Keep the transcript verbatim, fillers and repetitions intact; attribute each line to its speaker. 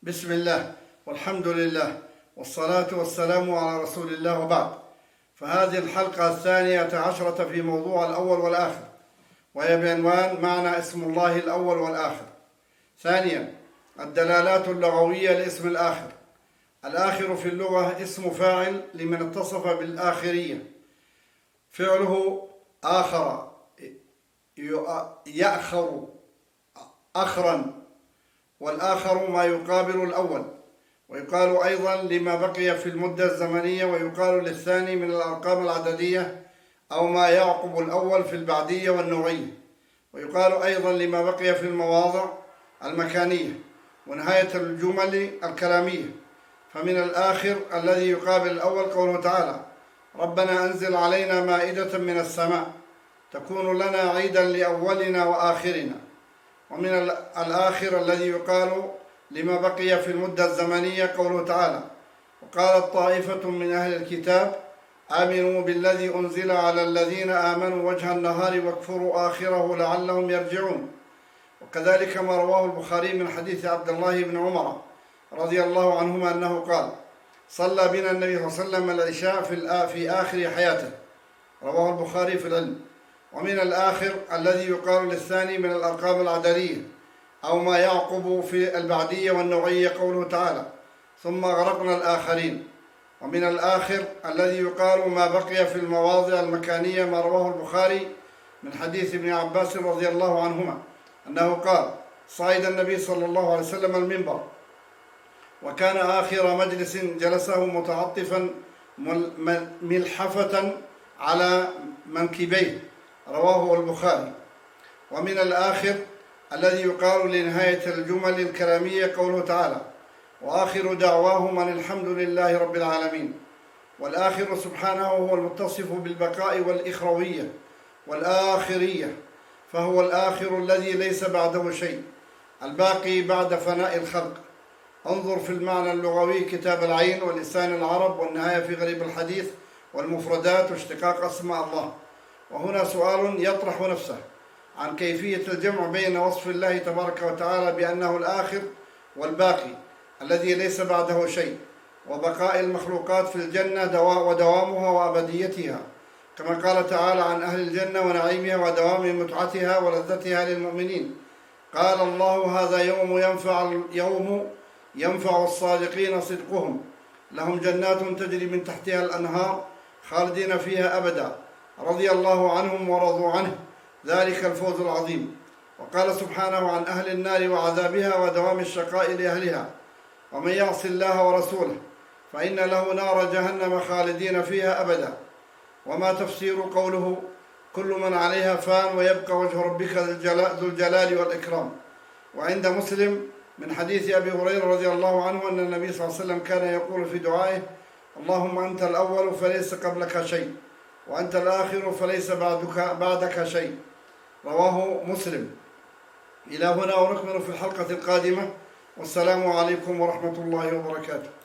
Speaker 1: بسم الله والحمد لله والصلاة والسلام على رسول الله، وبعد. فهذه الحلقة الثانية عشرة في موضوع الأول والآخر، وهي بعنوان معنى اسم الله الأول والآخر. ثانيا، الدلالات اللغوية لاسم الآخر. الآخر في اللغة اسم فاعل لمن اتصف بالآخرية، فعله آخر، يأخر، أخرا، والآخر ما يقابل الأول. ويقال أيضا لما بقي في المدة الزمنية، ويقال للثاني من الأرقام العددية أو ما يعقب الأول في البعدية والنوعية. ويقال أيضا لما بقي في المواضع المكانية ونهاية الجمل الكلامية. فمن الآخر الذي يقابل الأول قوله تعالى: ربنا أنزل علينا مائدة من السماء تكون لنا عيدا لأولنا وآخرنا. ومن الآخر الذي يقال لما بقي في المدة الزمنية قوله تعالى: وقالت طائفة من أهل الكتاب آمنوا بالذي أنزل على الذين آمنوا وجه النهار واكفروا آخره لعلهم يرجعون. وكذلك ما رواه البخاري من حديث عبد الله بن عمر رضي الله عنهما أنه قال: صلى بنا النبي صلى الله عليه وسلم العشاء في آخر حياته، رواه البخاري في العلم. ومن الآخر الذي يقال للثاني من الأرقام العددية أو ما يعقب في البعدية والنوعية قوله تعالى: ثم غرقنا الآخرين. ومن الآخر الذي يقال ما بقي في المواضع المكانية، ما رواه البخاري من حديث ابن عباس رضي الله عنهما أنه قال: صعد النبي صلى الله عليه وسلم المنبر، وكان آخر مجلس جلسه متعطفا ملحفة على منكبيه، رواه البخاري. ومن الآخر الذي يقال لنهاية الجمل الكلامية قوله تعالى: وآخر دعواهم أن الحمد لله رب العالمين. والآخر سبحانه هو المتصف بالبقاء والإخروية والآخرية، فهو الآخر الذي ليس بعده شيء، الباقي بعد فناء الخلق. انظر في المعنى اللغوي كتاب العين ولسان العرب والنهاية في غريب الحديث والمفردات واشتقاق أسماء الله. وهنا سؤال يطرح نفسه عن كيفية الجمع بين وصف الله تبارك وتعالى بأنه الآخر والباقي الذي ليس بعده شيء، وبقاء المخلوقات في الجنة ودوامها وأبديتها، كما قال تعالى عن أهل الجنة ونعيمها ودوام متعتها ولذتها للمؤمنين. قال الله: هذا يوم ينفع, يوم ينفع الصادقين صدقهم، لهم جنات تجري من تحتها الأنهار خالدين فيها أبدا، رضي الله عنهم ورضوا عنه، ذلك الفوز العظيم. وقال سبحانه عن أهل النار وعذابها ودوام الشقاء لأهلها: ومن يعص الله ورسوله فإن له نار جهنم خالدين فيها أبدا. وما تفسير قوله: كل من عليها فان ويبقى وجه ربك ذو الجلال والإكرام؟ وعند مسلم من حديث أبي هريرة رضي الله عنه أن النبي صلى الله عليه وسلم كان يقول في دعائه: اللهم أنت الأول فليس قبلك شيء، وأنت الآخر فليس بعدك, بعدك شيء، رواه مسلم. إلى هنا ونكمل في الحلقة القادمة، والسلام عليكم ورحمة الله وبركاته.